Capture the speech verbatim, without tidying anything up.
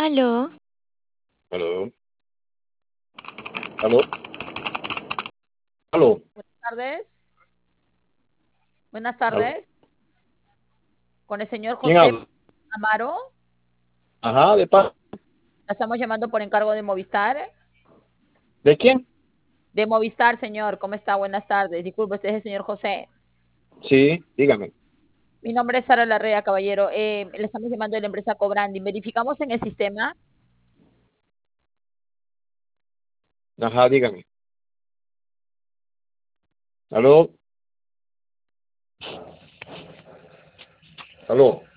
Aló, Aló, aló, aló, Buenas tardes. Buenas aló. tardes. Con el señor ¿Quién José habla? Amaro. Ajá, de paz. La estamos llamando por encargo de Movistar. ¿De quién? De Movistar, señor. ¿Cómo está? Buenas tardes. Disculpe, usted es el señor José. Sí, dígame. Mi nombre es Sara Larrea, caballero. Eh, le estamos llamando de la empresa Cobranding. Verificamos en el sistema. Ajá, dígame. Aló, aló.